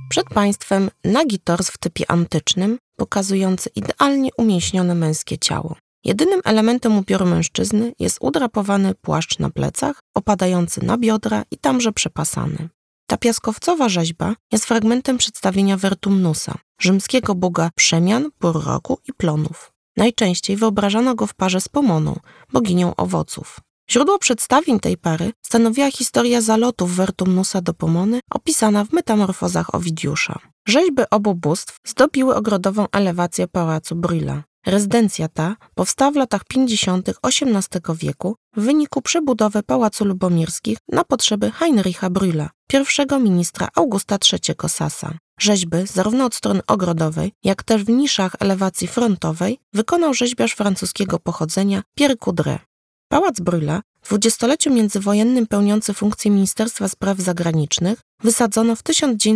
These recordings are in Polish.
Przed państwem nagi tors w typie antycznym, pokazujący idealnie umięśnione męskie ciało. Jedynym elementem ubioru mężczyzny jest udrapowany płaszcz na plecach, opadający na biodra i tamże przepasany. Ta piaskowcowa rzeźba jest fragmentem przedstawienia Vertumnusa, rzymskiego boga przemian, pór roku i plonów. Najczęściej wyobrażano go w parze z Pomoną, boginią owoców. Źródło przedstawień tej pary stanowiła historia zalotów Vertumnusa do Pomony opisana w Metamorfozach Owidiusza. Rzeźby obu bóstw zdobiły ogrodową elewację pałacu Brühla. Rezydencja ta powstała w latach 50. XVIII wieku w wyniku przebudowy Pałacu Lubomirskich na potrzeby Heinricha Brühla, pierwszego ministra Augusta III Sasa. Rzeźby, zarówno od strony ogrodowej, jak też w niszach elewacji frontowej, wykonał rzeźbiarz francuskiego pochodzenia Pierre Coudray. Pałac Brühla, w dwudziestoleciu międzywojennym pełniący funkcję Ministerstwa Spraw Zagranicznych, wysadzono w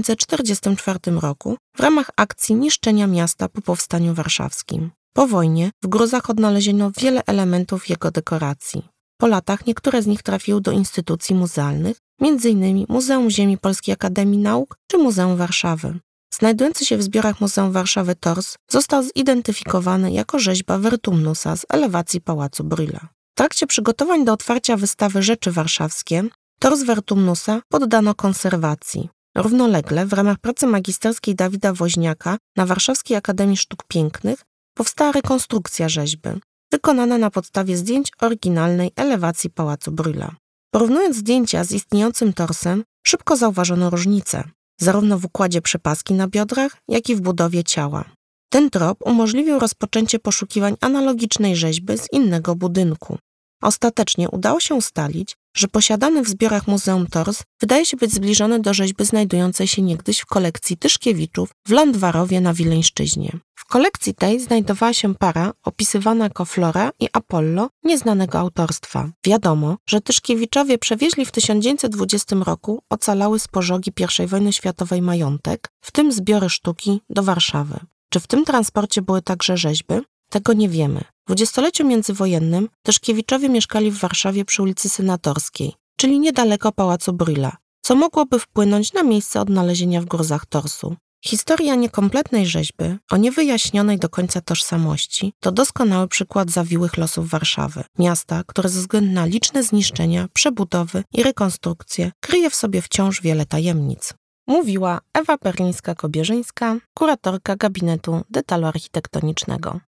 1944 roku w ramach akcji niszczenia miasta po powstaniu warszawskim. Po wojnie w gruzach odnaleziono wiele elementów jego dekoracji. Po latach niektóre z nich trafiły do instytucji muzealnych, m.in. Muzeum Ziemi Polskiej Akademii Nauk czy Muzeum Warszawy. Znajdujący się w zbiorach Muzeum Warszawy tors został zidentyfikowany jako rzeźba Vertumnusa z elewacji Pałacu Brühla. W trakcie przygotowań do otwarcia wystawy Rzeczy Warszawskie tors Vertumnusa poddano konserwacji. Równolegle w ramach pracy magisterskiej Dawida Woźniaka na Warszawskiej Akademii Sztuk Pięknych powstała rekonstrukcja rzeźby, wykonana na podstawie zdjęć oryginalnej elewacji Pałacu Brühla. Porównując zdjęcia z istniejącym torsem, szybko zauważono różnice, zarówno w układzie przepaski na biodrach, jak i w budowie ciała. Ten trop umożliwił rozpoczęcie poszukiwań analogicznej rzeźby z innego budynku. Ostatecznie udało się ustalić, że posiadany w zbiorach Muzeum tors wydaje się być zbliżony do rzeźby znajdującej się niegdyś w kolekcji Tyszkiewiczów w Landwarowie na Wileńszczyźnie. W kolekcji tej znajdowała się para opisywana jako Flora i Apollo nieznanego autorstwa. Wiadomo, że Tyszkiewiczowie przewieźli w 1920 roku ocalały z pożogi I wojny światowej majątek, w tym zbiory sztuki, do Warszawy. Czy w tym transporcie były także rzeźby? Tego nie wiemy. W dwudziestoleciu międzywojennym Tyszkiewiczowie mieszkali w Warszawie przy ulicy Senatorskiej, czyli niedaleko Pałacu Brühla, co mogłoby wpłynąć na miejsce odnalezienia w gruzach torsu. Historia niekompletnej rzeźby, o niewyjaśnionej do końca tożsamości, to doskonały przykład zawiłych losów Warszawy, miasta, które ze względu na liczne zniszczenia, przebudowy i rekonstrukcje kryje w sobie wciąż wiele tajemnic. Mówiła Ewa Perlińska-Kobierzyńska, kuratorka gabinetu detalu architektonicznego.